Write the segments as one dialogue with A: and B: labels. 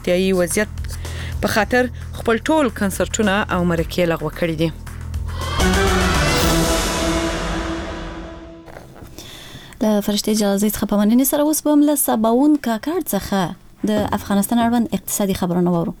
A: روغتیایي وضعیت په خاطر خپل ټول کنسرتونه او مرکې لغوه کړي دي.
B: له فرشتي جلازې څخه په مننې سره اوس به هم له سباون کاکړ څخه د افغانستان اړوند اقتصادي خبرونه واورو.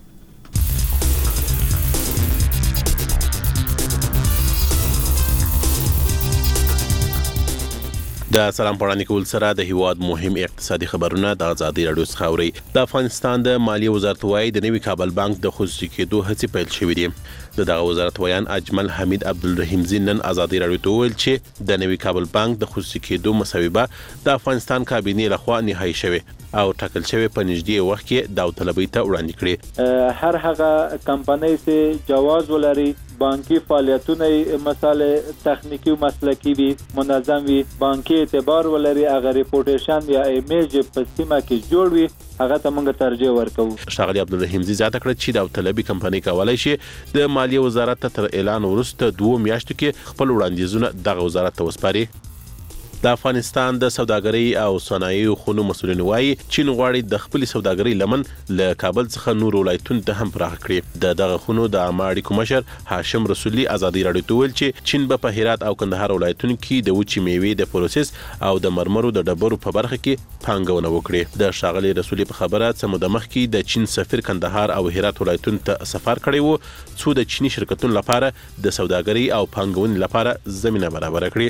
C: د سلام پړانې کول سره د هیواد مهم اقتصادي خبرونه د ازادي رادیو څخه اوري. د افغانستان د مالیې وزارت وايي د نوي کابل بانک د خصوصي کېدو هڅې پیل شوې دي. دغه وزارت ویان اجمل حمید عبدالرحیم زینن ازادي رادیو ته ویل چې د نوي کابل بانک د خصوصي کېدو مسوبه د افغانستان کابینې لخوا نهایی شوه او ټاکل شوی په نږدې وخت کې داوطلبۍ ته وړاندې کړي.
D: هر هغه کمپنۍ چې جواز ولري بانکي فعالیتونه مساله تخنیکی او مسلکی وي منظم وي بانکي اعتبار ولري هغه ریپوټیشن یا ایمیج په سیمه کې جوړ وي هغه ته موږ ترجیح ورکوو.
C: ښاغلي عبدالرحیم زیاته کړه چې داوطلبي کمپنۍ کولای شي د مالیې وزارت تر اعلان وروسته 2 میاشتو کې خپل وړاندیزونه دغه وزارت ته وسپاري. د افغانستان د سوداګرۍ او صنایعو خونو مسؤلین وایي چین غواړي د خپل سوداګرۍ لمن له کابل څخه نور ولایتونو ته هم پراخ کړي. دغه خونو د عامه اړیکو مشر هاشم رسولي ازادي رادیو ته ویل چې چین په هرات او کندهار ولایتونو کې د وچې میوې د پروسس او د مرمرو د ډبرو په برخه کې پانګونه وکړي. د ښاغلي رسولي په خبره سم د مخ کې د چین سفیر کندهار او هرات ولایتونو ته سفر کړی وو څو د چینی شرکتونو لپاره د سوداګرۍ او پانګونې لپاره زمينه برابر کړي.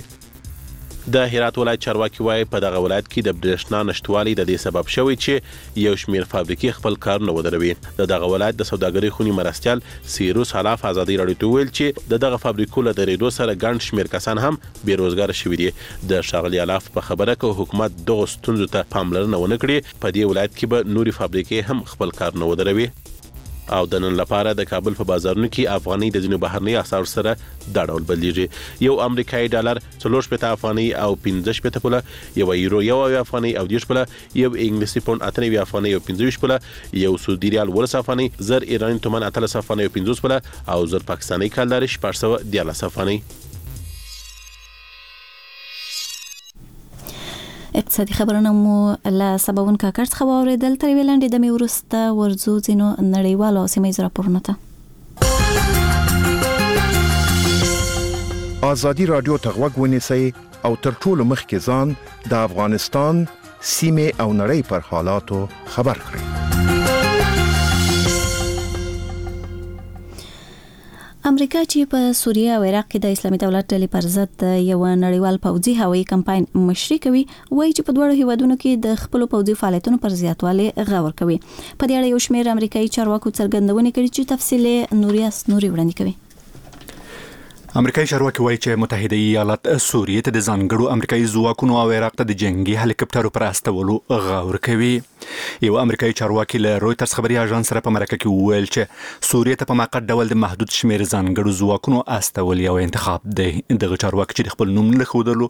C: د هرات ولایت چارواکي وایي په دغه ولایت کې د برېښنا نشټوالي د دې سبب شوی چې یو شمېر فابریکې خپل کارونه ودروي. دغه ولایت د سوداګرۍ خونی مرستيال سیروس حلاف ازادي رادیو ته ویل چې دغه فابریکو له درېدو سره ګڼ شمېر کسان هم بیروزګار شوي دي. د ښاغلي حلاف په خبره کې حکومت دغه ستونزو ته پاملرنه ونه کړي په دې ولایت کې به نوري فابریکې هم خپل کارونه ودروي. او د نن لپاره د کابل په بازارونو کې افغاني د ځینو بهرني اسعار سره دا ډول بدلیږي. یو امریکایي ډالر 3.5 افغاني او 15 پوله، یو یورو 1 افغاني او 10 پوله، یو انګلیسي پوند 98 افغاني او 15 پوله، یو سعودي ریال 10 افغاني، زر ایراني تومان 13 افغاني او 15 پوله او زر پاکستاني کالر 413 افغاني.
B: اقتصادي خبرونه مو له سباون کاکړ څخه واوریدل. تر ویلاندې د می ورسته ورزو ځینو نړیوالو سیمه راپورونه ته.
E: ازادي رادیو ته غوږ ونیسئ او تر ټولو مخکې ځان د افغانستان سیمه او نړۍ پر حالاتو خبر کړئ.
B: امریکا چې په سوریه او عراق کې د اسلامي دولت ډلې پر ضد یو نړیوال پوځي هوایي کمپاین مشري کوي، وایي چې په دوه هیوادونو کې د خپل پوځي فعالیتونو پر زیاتوالی غور کوي. په دې اړه یو شمېر امریکایي چارواکو څرګندونې کړې چې تفصیل نوري وړاندې کوي.
F: امریکایي چارواکي وایي چې متحده ایالات سوریه ته د ځانګړو امریکایي ځواکونو او عراق ته د جنگي هلیکاپټرو پر استولو غور کوي. یو امریکایي چارواکي له رويټرز خبري اژانس سره په مرکه کې وویل چې سوریه ته په موقت ډول د محدود شمېر ځانګړو ځواکونو استول یو انتخاب دی. دغه چارواکي چې خپل نوم له خودلو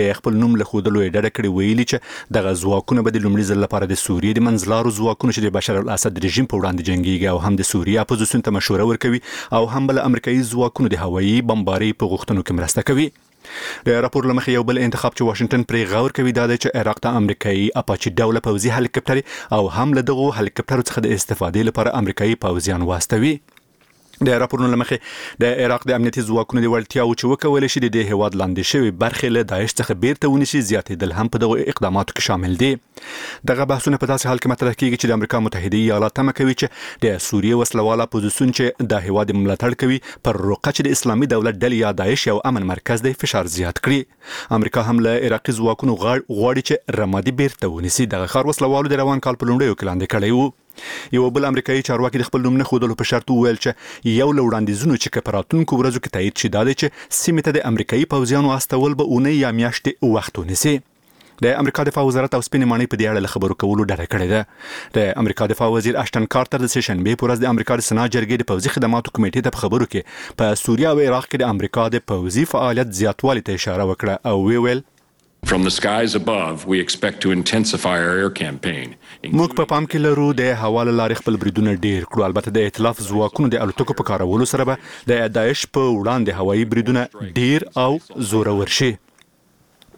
F: ډډه کړې ویلي چې دغه ځواکونه به د لومړي ځل لپاره د سوریه د منځلارو ځواکونو چې د بشار الاسد رژیم په وړاندې جنگيږي او هم د سوریه اپوزیسیون ته مشوره ورکوي او هم بل امریکایي ځواکونو د هوایي بمبارۍ په غوښتنو کې مرسته کوي. د راپور لمخې یو بل انتخاب چې واشنگټن پرې غور کوي دا دی چې عراق ته امریکایي اپاچي ډوله پوځي هلیکاپټر او هم له دغه هلیکاپټرو څخه د استفادې لپاره امریکایي پوځیان واستوي. د راپورونو لمخې د عراق د امنیتي ځواکونو د وړتیاو چې وکولای شي د هیواد لاندې شوی برخې له داعش څخه بیرته ونیسي زیاتېدل هم په دغه اقداماتو کې شامل دي. دغه بحثونه په داسې حال کې مطرح کیږي چې د امریکا متحده ایالات تمه کوي چې د سوریه وسلواله اپوزیسیون چې د هیواد ملاتړ کوي پر روقه چې د اسلامي دولت ډلې یا داعش یو امن مرکز دی فشار زیات کړي. امریکا هم له عراقي ځواکونو غواړي چې رمادي بیرته ونیسي. دغه خار وسلوالو د روان کال په لومړیو کې لاندې کړی وو. یو بل امریکایي چارواکي د خپل نوم نه خودلو په شرط وویل چې یو لوړاندیزونو چې کپراتونکو ورځو کې تایید شي دا دی چې سیمه ته د امریکایي پوځیانو استول به اونۍ یا میاشتې وخت ونیسي. د امریکا دفاع وزارت او سپینې ماڼۍ په دې اړه خبرو کولو ډډه کړې ده. د امریکا دفاع وزیر اشټن کارټر د سشنبه په ورځ د امریکا د سنا جرګې د پوځي خدماتو کمیټې ته په خبرو کې په سوریه او عراق کې د امریکا د پوځي فعالیت زیاتوالي ته اشاره وکړه او ویل
G: From the skies above, we expect to intensify our air campaign.
F: موږ په پام کې لرو د هواله لارې خپل بریدونه ډیر کړو. البته د ائتلاف ځواکونو د الوتکو په کارولو سره به د داعش په وړاندې هوایي بریدونه ډیر او زورور شي.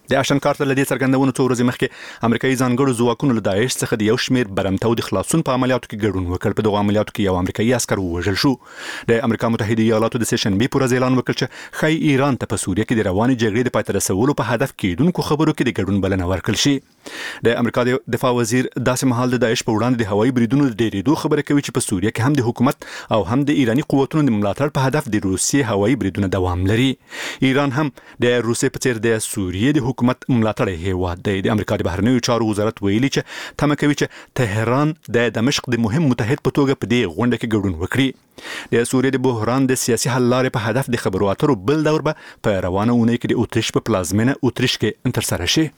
F: د اشنکار ته لدې څرګندونو څو ورځې مخکې امریکایي ځانګړو ځواکونو له داعش څخه د یو شمیر برمتو د خلاصون په عملیاتو کې ګډون وکړ. په دغه عملیاتو کې یو امریکایي عسکر ووژل شو. د امریکا متحده ایالاتو د سهشنبې پر ورځ اعلان وکړ چې خای ایران ته په سوریه کې د روانې جګړې د پای ته رسولو په هدف کېدونکو خبرو کې د ګډون بلنه ورکړل شي. د امریکا د دفاع وزیر داسې مهال د داعش په وړاندې د هوایي بریدونو د ډېرېدو خبره کوي چې په سوریه کې هم د حکومت او هم د ایراني قوتونو د ملاتړ په هدف د روسیې هوایي بریدونه دوام لري. ایران هم د روسیې په څیر د سوریې د حکومت ملاتړ هیواد دی. د امریکا د بهرنیو چارو وزارت ویلي چې تمه کوي چې تهران د دمشق د مهم متحد په توګه په دې غونډه کې ګډون وکړي. د سوریې د بحران د سیاسي حل لارې په هدف د خبرو اترو بل دور به په روانه اونۍ کې د اتریش په پلازمینه اتریش کې ترسره شي.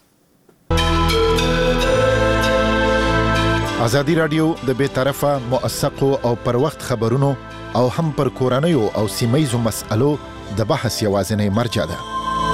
H: ازادي رادیو د بې طرفه موثقو او پر وخت خبرونو او هم پر کورنیو او سیمایزو مسألو د بحث یوازینی مرجع ده.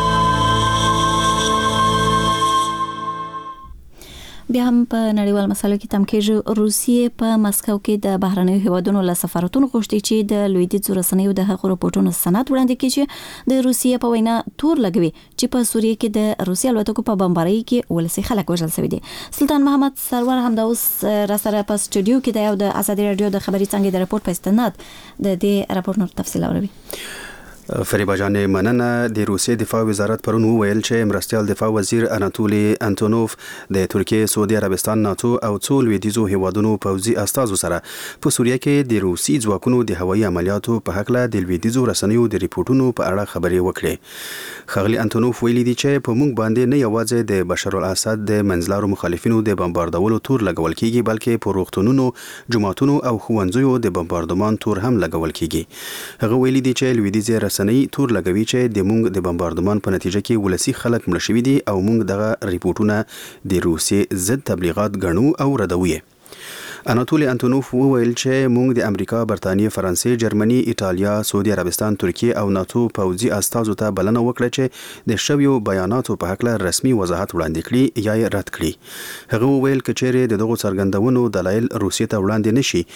B: بیا هم په نړیوال مسایلو کې تم کېږي. روسیې په مسکو کې د بهرنیو هیوادونو له سفارتونو غوښتي چې د لویدیځو رسنیو د هغو راپورټونو سند وړاندې کړي چې د روسیې په وینا تور لګوي چې په سوریه کې د روسي الوتکو په بمبارۍ کې ولسي خلک وژل شوي دي. سلطان محمد سرور هم د اوس را سره په سټوډیو کې د یو د ازادي رادیو د خبري څنګه د راپور په استناد د دې راپور نور تفصیل اوري.
I: فریبا جان مننه. د روسیې دفاع وزارت پرون وویل چې مرستیال دفاع وزیر اناتولی انتونوف د ترکیه، سعودي عربستان، ناتو او څو لویدیځو هیوادونو پوځي استازو سره په سوریه کې د روسي ځواکونو د هوایي عملیاتو په هکله د لویدیځو رسنیو د ریپورتونو په اړه خبرې وکړې. ښاغلي انتونوف ویلي دي چې په موږ باندې نه یوازې د بشار الاسد د منځلارو مخالفینو د بمباردولو تور لګول کیږي، بلکې په روغتونونو، جماعتونو او ښوونځیو د بمباردمان تور هم لګول کیږي. هغه ویلي دي چې لویدیځ رسنۍ تور لګوي چې د مونږ د بمباردمان په نتیجه کې ولسی خلک مړه شوي دي او مونږ دغه ریپورتونه د روسیې ضد تبلیغات ګڼو او ردوي. اناتولی انتونوف وویل چې مونږ د امریکا، برتانیې، فرانسې، جرمني، ایټالیا، سعودي عربستان، ترکیه او ناتو پوځي استازو ته بلنه وکړه چې د شویو بیاناتو په هکله رسمي وضاحت وړاندې کړي یا یې رد کړي. هغه وویل چې چیرې د دغو څرګندونو دلایل روسیې ته وړاندې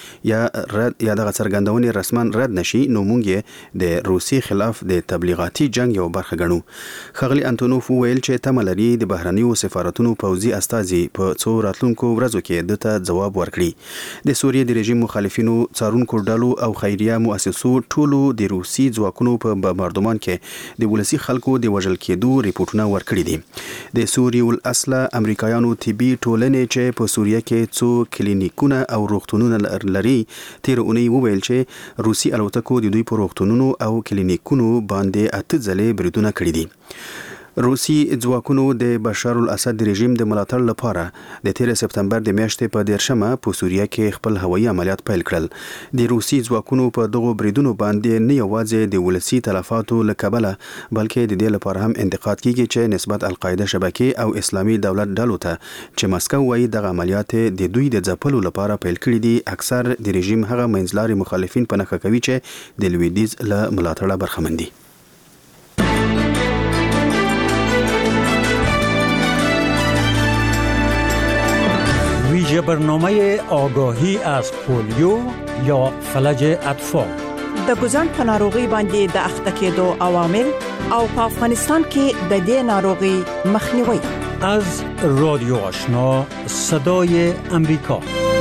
I: نشي یا دغه څرګندونې رسما رد نشي، نو مونږ یې د روسیې خلاف د تبلیغاتي جنگ یو برخه ګڼو. ښاغلي انتونوف وویل چې تمه لري د بهرنیو سفارتونو پوځي استازي په څو راتلونکو ورځو کې دته ځواب ورکړي. د سوریې د رژیم مخالفینو، څارونکو ډلو او خیریه مؤسسو ټولو د روسي ځواکونو په بمباردمان کې د ولسي خلکو د وژل کېدو ریپورتونه ورکړي دي. د سوریې الاصله امریکایانو طبي ټولنې چې په سوریه کې څو کلینیکونه او روغتونونه لري تیر اونۍ وویل چې روسي الوتکو د دوی په روغتونونو او کلینیکونو باندې 8 ځلې بریدونه کړي دي. روسي ځواکونو د بشار الاسد رژیم د ملاتړ لپاره د 13 سپتمبر د میاشتې په 10 په سوریه کې خپل هوایي عملیات پیل کړل. د روسي ځواکونو په دغو بریدونو باندې نه یوازې د ولسی تلفاتو له کبله بلکې د دې لپاره هم انتقاد کیږي چې نسبت القاعده شبکې او اسلامي دولت ډلو ته چې مسکو وايي د عملیات د دوی د ځپلو لپاره پیل کړي دي، اکثر د رژیم هغه منځلاري مخالفین په نښه کوي چې د لویدیځ له ملاتړه برخمن دي.
J: ویژه برنامه آگاهی از پولیو یا فلج اطفال
K: د ګوزن په ناروغي باندې د اخته کېدو عوامل او په افغانستان کې د دې ناروغي مخنیوي.
J: از رادیو آشنا صدای امریکا.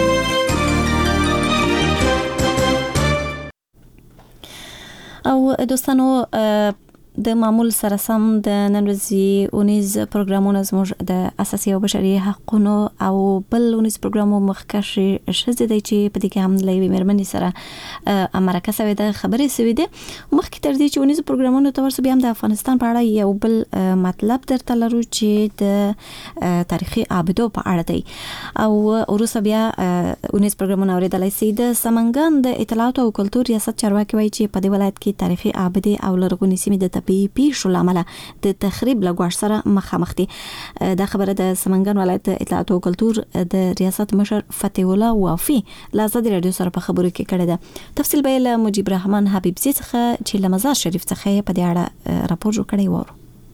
B: او دوستانو د معمول سره سم د نن ورځې اونیز پروګرامونه زموږ د اساسي او بشري حقوقو او بل اونیز پروګرامو مخکښ شزه دی چې په دې کې هم لوي مرمنې سره امریکا سوي د خبرې سوي دي. مخکې تر دې چې اونیز پروګرامونو ته ورسو بیا هم د افغانستان په اړه یو بل مطلب درته لرو چې د تاریخي ابدو په اړه دی او وروسته بیا اونیز پروګرامونه اوریدلای شي. د سمنګان د اطلاعات او کلتور ریاست چارواکي وایي چې په دې ولایت کې تاریخي ابدي او لرغونی سیمې د پیښو لامل د تخریب لګوښ سره مخامخ دي. دا خبره د سمنګان ولایت اطلاعات او کلتور د ریاست مشر فتح الله وافي له ازادي رادیو سره په خبرو کې کړی ده. تفصیل به له مجيب الرحمن حبیبزي څخه چې له مزار شریف څخه په دې اړه راپور جوړ کړی و.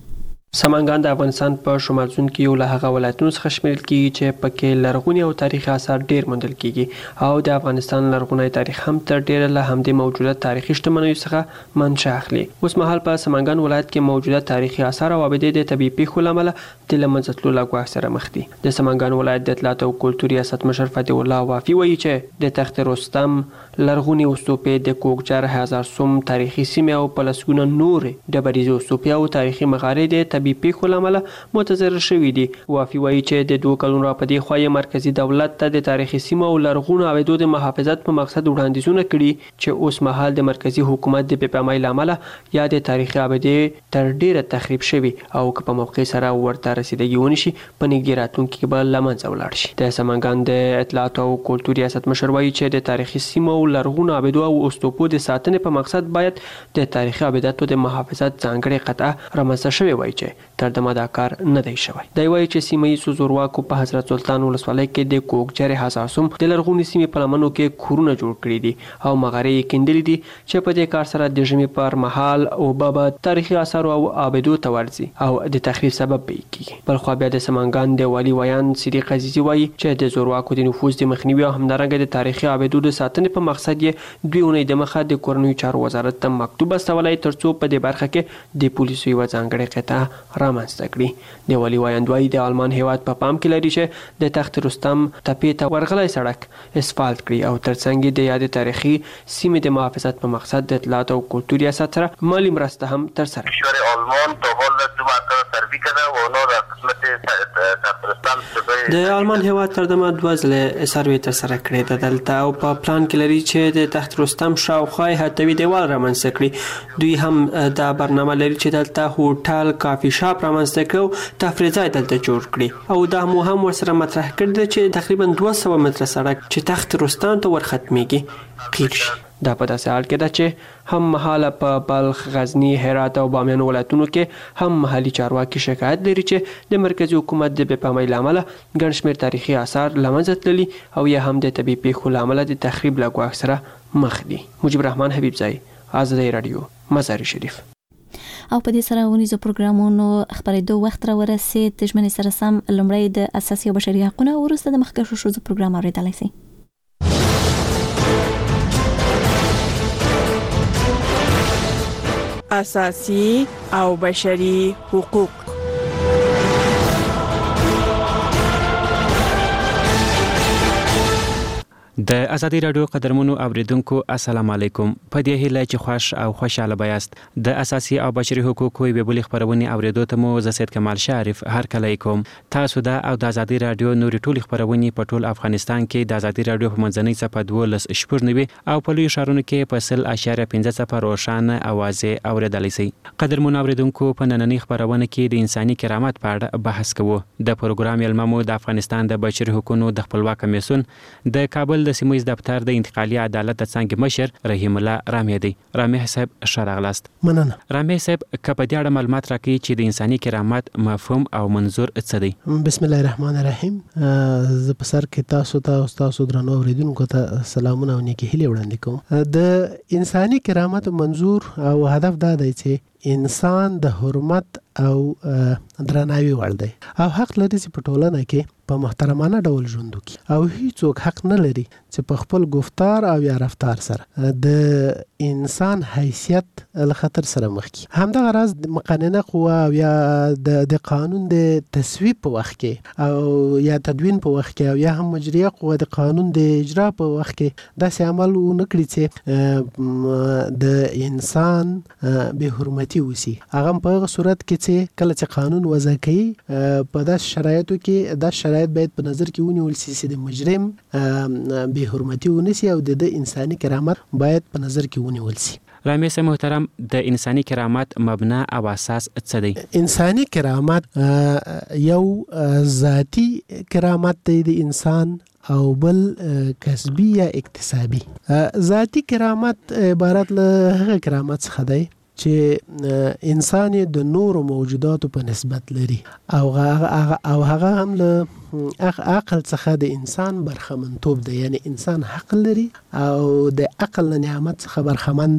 L: سمنګان د افغانستان په شمال زون کې یو له هغه ولایتونو څخه شمیرل کیږي چې پکې لرغوني او تاریخي آثار ډیر موندل کیږي او د افغانستان لرغونی تاریخ هم تر ډیره له همدې موجوده تاریخي شتمنیو څخه منشأ اخلي. اوس مهال په سمنګان ولایت کې موجوده تاریخي آثار او ابدې د طبيعي پیښو له امله د له منځه تلو له ګواښ سره مخ دي. د سمنګان ولایت د اطلاعات او کلتور ریاست مشر فتح الله وافي وایي چې د تخت رستم لرغوني اوستوپې د کوکجار هزار سوم تاریخي سیمه او پلسګونه نور ډبريزي اوستوپې او تاریخي مغارې د طبيعي پیښو له امله متضرر شوي دي. وافي وایي چې د 2 کلونو راپدې خو مرکزی دولت ته د تاریخي سیمه او لرغونو ابدو د محافظت په مقصد وړاندیزونه کړي چې اوس مهال د مرکزی حکومت د بېپامۍ له امله یا د تاریخي ابدې تر ډیره تخریب شوي او که په موقع سره ورته رسیدګي ونشي په نږدې راتلونکي کې به له منځه ولاړ شي. د سمنګان د اطلاعات او کلتور ریاست مشر وایي چې د تاریخي سیمه او لرغونو ابدو او اوستوپو د ساتنې په مقصد باید د تاریخي ابداتو د محافظت ځانګړې قطعه رامنځته شوې وای چې تر دمه دا کار نه دی شوی. دی وایي چې سیمه ییزو زورواکو په حضرت سلطان ولسوالۍ کې د کوکجار هزار سوم د لرغوني سیمې په لمنو کې کورونه جوړ کړي دي او مغارې یې کیندلې دي چې په دې کار سره د ژمي پر مهال اوبه به تاریخي آثار او ابدو ته ورځي او د تخریب سبب به کیږي. بلخو بیا د سمنګان د والي ویان صدیق عزیزي وایي چې د زورواکو د نفوذ د مخنیوي او همدارنګه د تاریخي ابدو د ساتنې په مقصد یې 2 اونۍ د مخه د کورنیو چارو وزارت ته مکتوب استولی ترڅو په دې برخه کې د پولیسو یوه ځانګړې قطعه رامنځته کړي. د والي ویان وایي د آلمان هیواد په پام کې لري چې د تخت رستم تپې ته ورغلی سړک اسفالت کړي او ترڅنګ د یاد تاریخي سیمې د محافظت په مقصد د اطلاعات او کلتور ریاست سره مالی مرسته هم ترسره کړي. د آلمان هیواد تر دمه 2 ځله سروې ترسره کړې ده دلته او په پلان کې لري چې د تخت رستم شاوخوا حتوي دیوال رامنځته کړي. دوی هم دا برنامه لري چې دلته هوټل کافي شاپ رامنځته کړي، تفریح ځای دلته جوړ کړي او دا مو هم ورسره مطرح کړی دی چې تقریبا 200 متره سړک چې تخت رستم ته ورختمېږي قیر شي. دا په داسې حال کې ده چې هم مهاله په بلخ، غزنی، هرات او بامیان ولایتونو کې هم محلي چارواکي شکایت لري چې د مرکزی حکومت د بېپامۍ له امله ګڼ شمېر تاریخي آثار له منځه تللي او یا هم د طبیعي پیښو له امله د تخریب له ګواښ سره مخ دي. مجيب رحمان حبیبزی، آزادۍ رادیو، مزار شریف.
B: او په دې سره ونیزو پروګرامونو خبرېدو وخت را ورسېد. د ژمنې سره سم لومړی د اساسي او بشري حقوقو وروسته د مخکښو ښځو پروګرام اورېدلی شئ.
K: اساسي او بشري حقوق.
M: د ازادي رادیو قدرمنو اوریدونکو السلام علیکم. په دې هیله چې خوش او خوشاله بیاست. د اساسي او بشري حقوقو یوې بلې خبرونه اوریدو ته مو زه سید کمال شریف هرکلی کوم. تاسو د او د ازادي رادیو نوري ټولې خبرونه په ټول افغانستان کې د ازادي رادیو په منځنۍ صفحه 12.9 او په لوی ښارونو کې په 0.5 روښانه اوازې اوریدلی شئ. قدرمنو اوریدونکو په نننۍ خبرونه کې د انساني کرامت په اړه بحث کوو. د پروګرام یلممو د افغانستان د بشري حقوقو د خپلواک کمیسیون د کابل د سیمه ییز دفتر د انتقالي عدالت د څنګه مشر رحیم الله رامي دی. رامي صاحب شراغلاست.
N: مننه.
M: رامي صاحب کپ دې اړه معلومات راکړي چې د انساني کرامت مفهوم او منظور څه دی؟
N: بسم الله الرحمن الرحیم. ز په سر کې تاسو درنو اوریدونکو ته سلامونه او نیکی هیله وړاندې کوم. د انساني کرامت منظور او هدف دا دی چې انسان د حرمت او درناوي وړ دی او حق لري چې په ټولنه کې په محترمانه ډول ژوند وکړي او هیڅوک حق نه لري چې په خپل گفتار او یا رفتار سره د انسان حیثیت له خطر سره مخ کړي. همدغه راز د مقننه قوه او یا د قانون د تصویب په وخت کې او یا تدوین په وخت کې او یا هم مجریه قوه د قانون د اجرا په وخت کې داسې عمل ونه کړي چې د انسان به حرمتي وسی. هغه په هغه صورت کې چې کله چې قانون وضع کوي په داسې شرایطو کې دا شرایط باید په نظر کې ونیول شي چې د مجرم به حرمتي ونسی او د انساني کرامت باید په نظر کې ونیول شي.
M: رامي صاحب محترم، د انساني کرامت مبنا او اساس څه دی؟
N: انساني کرامت یو ذاتی کرامت دی د انسان او بل کسبی یا اکتسابی. ذاتی کرامت عبارت له هغه کرامت څخه دی چې انسان د نورو موجوداتو په نسبت لري او هغه هم له عقل څخه د انسان برخمنتوب دی، یعنی انسان حق لري او د عقل نعمت څخه برخمن دی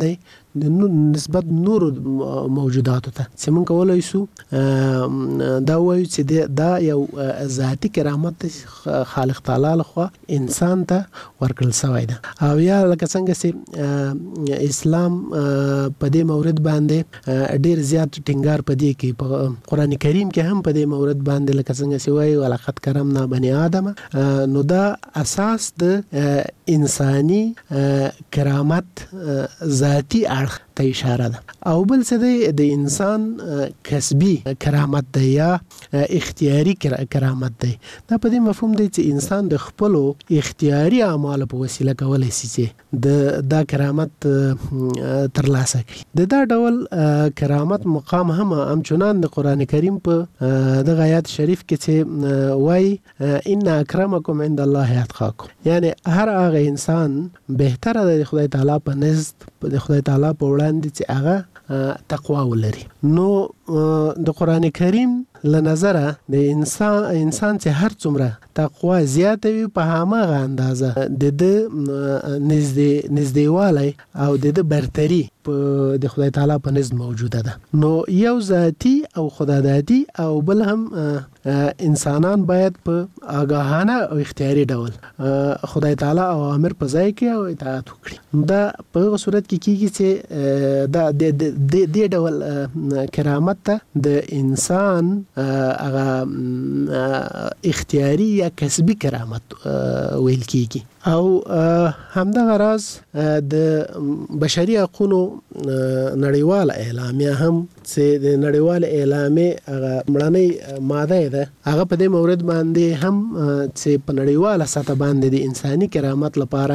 N: د نسبت نور موجوداتو ته چې موږ کولای شو دا وایو چې دا یو ذاتی کرامت خالق تعالی لخوا انسان ته ورکړل شوی ده او یا لکه څنګه چې اسلام په دې مورد باندې ډیر زیات ټینګار پدې کې په قران کریم کې هم په دې مورد باندې لکه څنګه چې وایي ولقد کرمنا بني آدم نو دا اساس د انساني کرامت ذاتی اړخ ته اشاره ده او بل څه د انسان کسبي کرامت دی یا اختیاري کرامت دی دا په دې مفهوم دی چې انسان د خپل اختیاري اعمالو په وسیله کولای شي چې دا کرامت ترلاسه کړي دا ډول کرامت مقام هم چنان د قران کریم په د آیات شریف کې چې وای ان اکرمکم عند الله اتقاکم یعنی هر هغه انسان بهتره د خدای تعالی په نزد د خدای تعالی په وړاندې چې هغه تقوا ولري نو د قران کریم له نظره د انسان چې هر څومره تقوا زیاته وي په هماغه اندازه د نزدېوالی او د برتری په د خدای تعالی په نزد موجوده ده نو یو ذاتی او خدادادي او بل هم انسانان باید په آگاهانه او اختیاري ډول خدای تعالی اوامر په ځای کې او اطاعت وکړي دا په صورت کې کیږي چې دا د ډول کرامت ته د انسان هغه اختیاري یا کسبي کرامت ویل کیږي او همدغه راز د بشري حقوقو نړیواله اعلامیه هم چې د نړیواله اعلامیه هغه مړنۍ ماده ده هغه په دې مورد باندې هم چې په نړیواله سطح باندې د انساني کرامت لپاره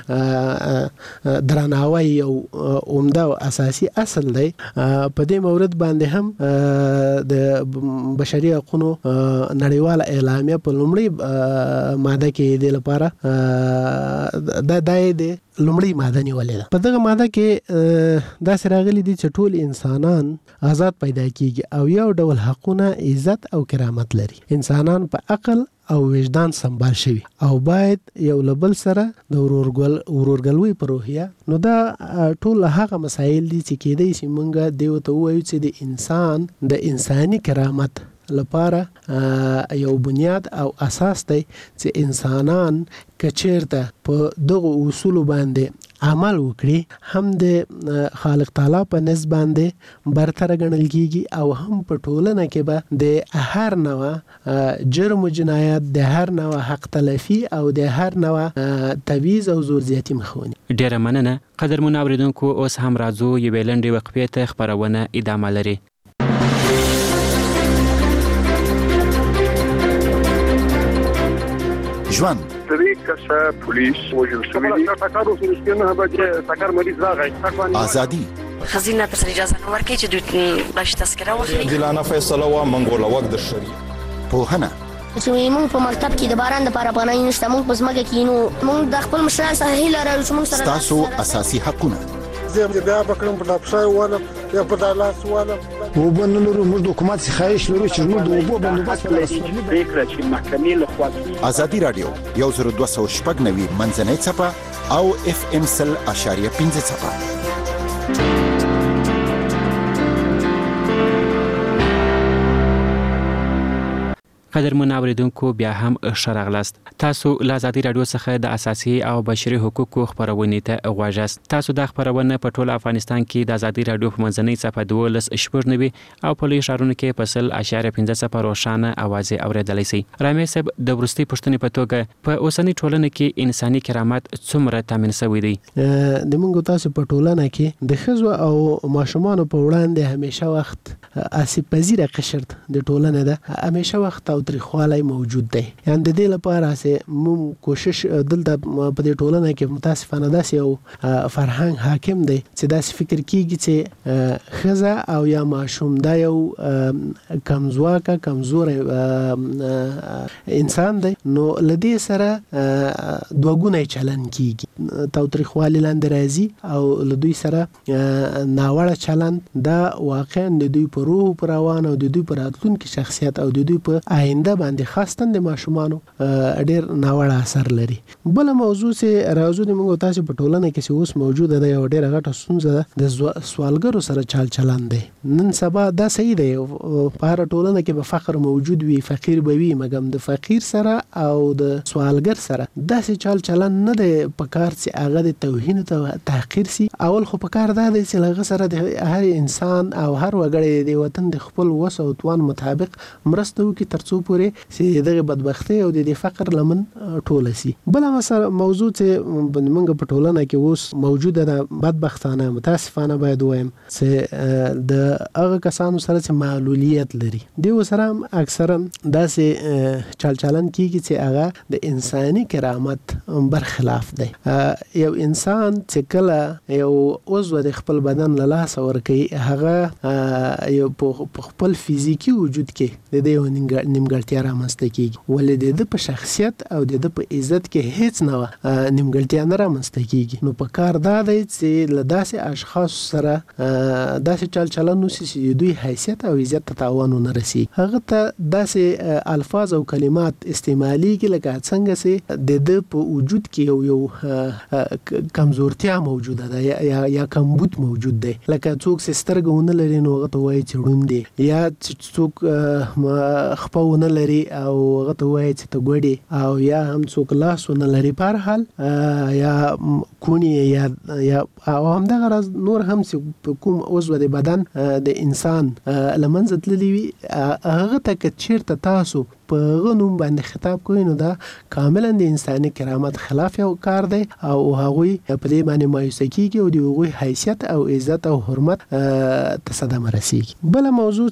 N: درناوی یو عمده او اساسي اصل دی په دې مورد باندې هم د بشري حقوقو نړیواله اعلامیه په لومړی ماده کې د لپاره د لومړی ماده نیولې ده په دغه ماده کې دا سراغلي دي چې ټول انسانان آزاد پیدا کیږي او یو ډول حقونه عزت او کرامت لري انسانان په عقل او وجدان سمبال شوي او باید یو لبل سره د ورورګلوي په روحیه نو دا ټول هغه مسایل دي چې کېدای شي مونږ دیو ته وایو چې د انسان د انساني کرامت لپاره یو بنیاد او اساس دی چې انسانان کچیرته په دغه اصول باندې عمل وکړي هم د خالق تعالی په نسبت باندې برتر ګڼل کیږي او هم په ټولنه کې به د هر نوع جرم او جنایت د هر نوع حق تلفي او د هر نوع تبعیض او زور زیاتی مخونی
M: ډیره مننه قدرمن اوریدونکو اوس هم راځو یوې لنډې وقفې ته خبرونه ادامه لري
H: ژوند
O: پولیس وجل شوی
H: ازادي
P: خزینه تر اجازه نه ورکړي چې دوی باش تذکره واخلي
Q: دلانه فیصله وا منګول وخت د شری
H: پوهنه
R: چې موږ په مکتب کې د باران لپاره پناه نشته موږ په ځمکه کې نو موږ د خپل مشران سره هیله لرو چې موږ سره
H: تاسو اساسي حقونه
S: زه بیا بکرم په لاپشای والا یا په دالاس والا
T: وبنلو موږ د حکومت څخه خواهش لرو چې موږ د اوبو بندوبست
O: پریکړه چې محکمې له خوا
H: ازادي رادیو 1290 منځنۍ صفه او اف ام 0.5 صفه
M: قدرمن اوریدونکو بیا هم شراغلاست تاسو له ازادي رادیو څخه د اساسي او بشري حقوقو خبرونه ته غواړئ تاسو د خبرونه په ټول افغانستان کې د ازادي رادیو په منځنۍ صفحه 12.90 او په لوی شهرونو کې په 0.5 صفحه روښانه आवाज اوریدلای شئ رامي صاحب د ورستي پښتنې په توګه په اوسنۍ ټولنه کې انساني کرامت څومره تامین شوی دی
N: د موږ تاسو په ټولنه کې د خزو او ماشومان په وړاندې همیشه وخت اسې پذیره قشر د ټولنه ده همیشه وخت او تاریخوالای موجود دی یعنی د دې لپاره چې موږ کوشش دلته په دې ټولنه کې متاسفانه داسې یو فرهنګ حاکم دی چې داسې فکر کیږي چې خزه او یا ماشوم دا یو کمزور انسان دی نو لدې سره دوګونه چلن کیږي تاریخوالي لاندې راځي او لدوی سره ناوړه چلن دا واقعا د دوی په روح پر روان او د دوی پر راتلونکي شخصیت او د دوی په آینده باندې خاصتن د ماشومانو ډیر ناوړه اثر لري. بل موضوع چې راوځو د موږ تاسو په ټولنه کې چې اوس موجوده ده یو ډیر غټه ستونزه ده د سوالګرو سره چال چلند دی. نن سبا دا صحیح دی په هر ټولنه کې به فقر موجود وي، فقیر به وي، مګم د فقیر سره او د سوالګر سره داسې چال چلند نه دی په کار چې هغه د توهین ته تحقیر سي. اول خو په کار دا دی چې هغه سره د هر انسان او هر وګړي د وطن د خپل وس او توان مطابق مرسته وکړي ترڅو پورې چې دغه بدبختی او د فقر لمن ټول سي. بل موضوع چې موږ په ټولنه کې اوس موجوده ده بدبختانه متاسفانه باید وایم چې د هغه کسانو سره چې معلولیت لري دی سره اکثرا داسې چال چلند کیږي چې هغه د انساني کرامت برخلاف دی. یو انسان چې کله یو عضو د خپل بدن له لاسه ورکوي هغه یو په خپل فزیکی وجود کې د دې نیمګړتیا رامنځته کیږي، ولې د په شخصیت او د په عزت کې هیڅ نه نیمګړتیا نه رامنځته کیږي. نو په کار دا دی چې له داسې اشخاص سره داسې چال چلند وشي چې دوی حیثیت او عزت ته تاوان ونه رسي. هغه ته داسې الفاظ او کلمات استعماليږي لکه څنګه چې د په وجود کې یو کمزورتیا موجوده ده یا کمبود موجود دی. لکه څوک چې سترګې ونه لري نو هغه ته وایي چې ړوند دی، یا څوک خپه ونه لري او هغه ته وایي چې ته ګوډې، او یا هم څوک لاس ونه لري په هر حال یا کونی یا او همدغه راز نور هم چې کوم عضو د بدن د انسان لمنځه تللی وي هغه ته که چیرته تاسو په غنوم باندې خطاب کوي نو دا کاملا د انساني کرامت خلاف یو کار دی او هغوی په دې باندې مایوسه کیږي او د هغوی حیثیت او عزت او حرمت ته صدمه رسیږي. بل موضوع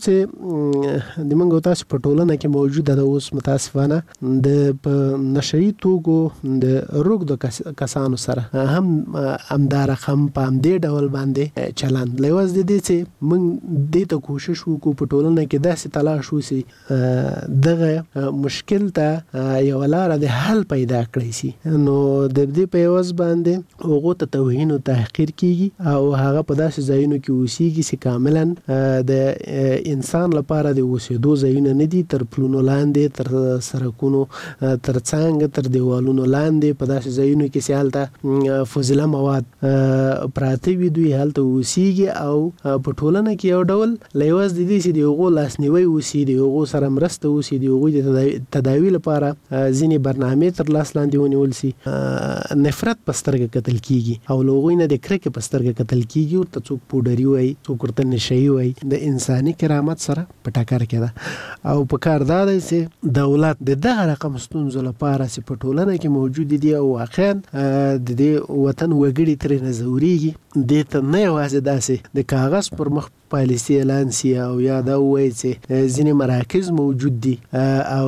N: چې د موږ تاسو په ټولنه کې موجوده ده اوس متاسفانه د په نشئی توګو د روږدو کسانو سره هم دا رقم په همدې ډول باندې چلند لوز د دې چې موږ دې ته کوشش وکړو په ټولنه کې داسې تلاش وشي دغه مشکل ته یو لاره د حل پیدا کړی شي. نو د دې په عوض باندې هغه ته توهین او تحقیر کیږي او هغه په داسې ځایونو کې اوسېږي چې کاملا د انسان لپاره د اوسېدو ځایونه نه دي، تر پلونو لاندې، تر سړکونو تر څنګ تر دیوالونو لاندې په داسې ځایونو کې چې هلته فضله مواد پراته وي دوی هلته اوسېږي او په ټولنه کې یو ډول له عوض د دې چې د هغو لاسنیوی وشي، د هغو سره مرسته وشي، د هغوی د تداوی لپاره ځینې برنامې تر لاس لاندې ونیول شي، نفرت په سترګه کتل کیږي او له هغوی نه د کرکې په سترګه کتل کیږي، ورته څوک پوډري وایي، څوک ورته نشهیي وایي. د انساني کرامت سره په ټکر کې ده او په کار دا دی چې دولت د دغه رقم ستونزو لپاره چې په ټولنه کې موجود دي او واقعا د دې وطن وګړي ترې نه ځورېږي دې ته نه یوازې داسې د کاغذ پر مخ پالیسي اعلان سي او یا دا وایي چې ځینې مراکز موجود دي او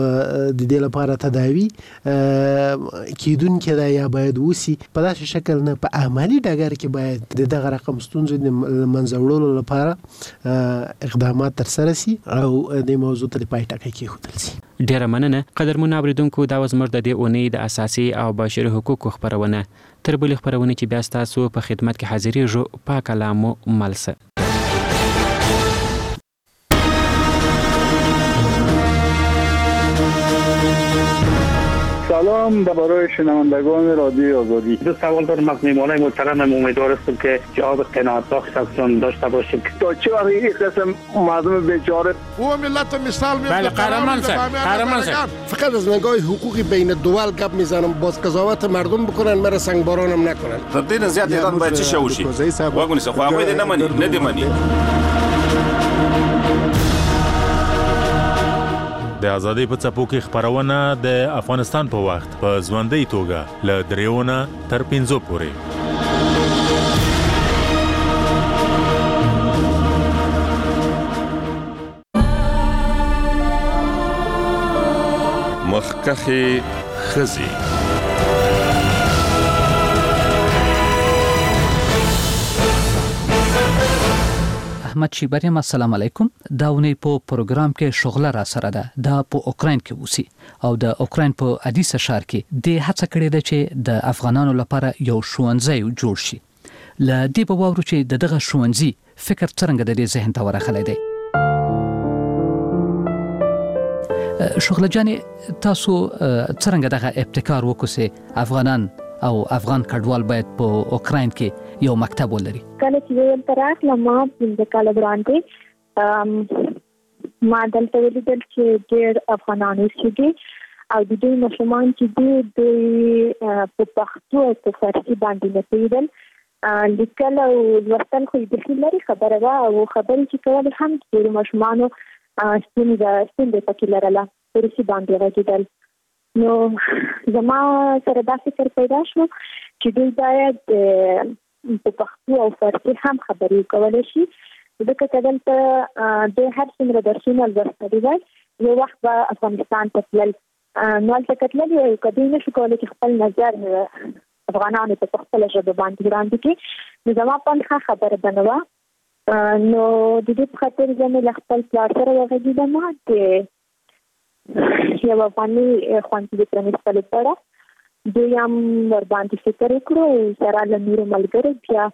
N: د دې لپاره تداوی کیدونکې ده یا باید وسی په داسې شکل نه په عملي ډګر کې باید د دغه رقم ستونزو د منځه وړلو لپاره اقدامات ترسره سي او د موضوع ته پای ټکی کېښودل سي.
M: ډیره مننه قدرمن اوریدونکو. دا زموږ د دې اونۍ د اساسي او بشري حقوقو خبرونه. تر بلې خبرونه چې بیا ستاسو په خدمت کې حاضرېږو په کلامو ملسه.
O: سلام برای شنوندگان رادیو آزادی.
U: دو سوال دارم از میهمانای محترمم. امیدوار هستم که جواب قناعت بخش ازشون داشته باشیم.
O: تا چه وقت این قسم مردم بیچاره
S: او ملت مثال میاد.
U: بله قهرمان سر
S: فقط از نگاه حقوقی بین الدول گپ میزنم، باز قضاوت مردم بکنن، مرا سنگبارانم نکنن.
V: خب دین زیاد ایران باید چی شوشی؟ واگونی سه خواهی دی نمانی ندیمانی.
W: د ازادۍ په څپو کې خبرونه د افغانستان په وخت په ژوندۍ توګه له 3 تر 5 پورې.
V: مخکخې خزي
X: احمد شیبریم السلام علیکم. دا ونی په پروګرام کې شغله را سره ده د په اوکراین کې وسی او د اوکراین په ادیسه ښار کې د هڅه کړې ده چې د افغانانو لپاره یو ښوونځی جوړ شي. ل دې په وورو چې دغه ښوونځی فکر څنګه د دې ذهن ته ورغلی دی. شغله جانې تاسو څنګه دغه ابتکار وکوسه افغانان او افغان کډوال باید په اوکراین کې یو مکتب ولري؟
A: کله چې یو طرف لمه د کال وړاندې ما دلته ولیدل چې ډېر افغانان اوسېږي او د دوی ماشومان چې دوی په پښتو او په فارسي باندې نه پوهېدل، لیکل او لوستل خو یې بیخي لرې خبره ده او خبرې چې کولې هم د ډېرو ماشومانو ستونزې پکې لرله، په روسي باندې غږېدل. نو زما سره دا فکر پیدا شو چې دوی باید په پښتو او فارسي هم خبرې وکولی شي، ځکه چې دلته د هر څومره درسونه لوستلي وای یو وخت به افغانستان ته تلل، نو هلته که تللي وای که دوی نشو کولی چې خپل نظر افغانانو ته په خپله ژبه باندې وړاندې کړي، نو زما په ښه خبره به نه وه. نو د دې په خاطر زه مې له خپل پلار سره وغږېدم چې یو افغاني ښوونځي د پرانیستلو لپاره دوی هم ورباندې فکر وکړو، سره له نورو ملګرو بیا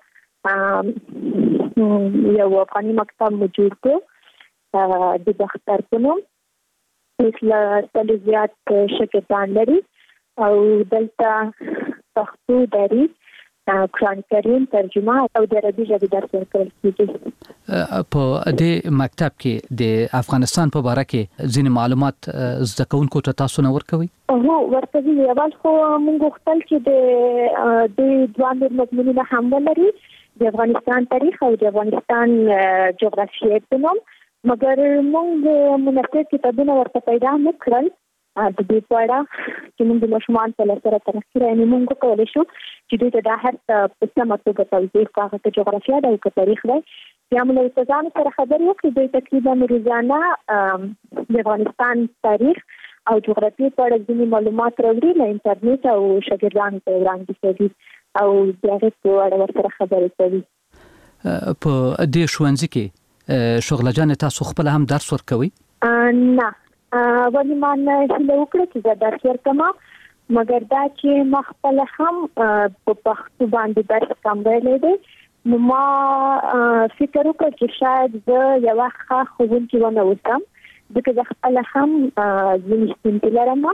A: یو افغاني مکتب مو جوړ کړو د باختر په نوم، اوس له سلو زیات شاګردان لري او دلته پښتو، دری، قرآن کریم، ترجمه او د عربي ژبې درس ورکول کېږي.
X: په دې مکتب کې د افغانستان په باره کې ځینې معلومات زده کوونکو ته تاسو نه ورکوي؟
A: هو ورکوي. اول خو موږ غوښتل چې د دوه نور مضمونونه هم ولري، د افغانستان تاریخ او د افغانستان جغرافیه په نوم، مګر موږ مناسب کتابونه ورته پیدا نه کړل د دې په اړه چې موږ د ماشومان په لاس سره ترقي رانه موږ کولی شو چې دوی ته دا هر څه په سمه توګه توضیح کړو، هغه جغرافیه ده او که تاریخ دی. بیا موږ له استادانو سره خبرې وکړې، دوی تقریبا روزانه د افغانستان تاریخ او جغرافیه په اړه ځینې معلومات راوړي له انټرنیټ او شاګردانو ته وړاندې کوي او د هغې په اړه ورسره خبرې کوي.
X: په دې ښوونځي کې شغله جانې تاسو خپله هم درس ورکوئ؟
A: نه، ولې ما نه هیله وکړه چې زه درس ورکوم، مګر دا چې ما خپله هم په پښتو باندې درس کوم ویلی دی، نو ما فکر وکړ چې شاید زه یوه ښه ښوونکې ونه اوسم، ځکه زه خپله هم ځینې ستونزې لرم.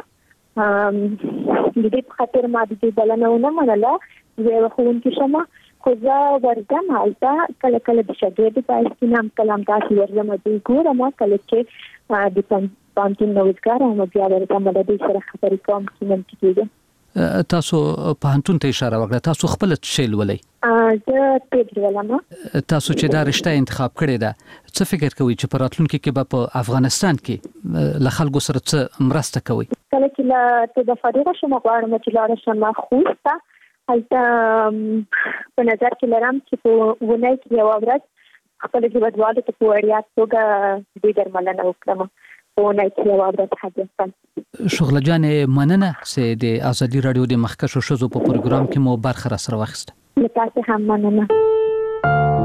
A: د دې په خاطر ما د دې بلنه ونه منله زه یوه ښوونکې شم، خو زه ورځم هلته کله کله د شاګردې په حیث کې هم کله همداسې ورځم، دوی ګورم کله چې د پوهنتون نوښتګار یم بیا ورځم له دوی سره خبرې کوم چې ممکن کېږي.
X: تاسو پوهنتون ته اشاره وکړه، تاسو خپله څه شی لولئ؟
A: زه طب لولم.
X: تاسو چې دا رشته انتخاب کړې ده، څه فکر کوئ چې په راتلونکي کې به په افغانستان کې له خلکو سره څه مرسته کوئ؟
A: کله چې له طبه فارغه شم غواړم چې لاړه شم خوست ته، هلته په نظر کې لرم چې په اونۍ کې یوه ورځ خپلو هېوادوالو ته په وړیا توګه دوی درملنه وکړم، په اونۍ کې یوه ورځ حاضر شم.
X: شغله جانې مننه چې د ازادي راډیو د مخکښو ښځو په پروګرام کې مو برخه راسره واخیسته.
A: له تاسې هم مننه.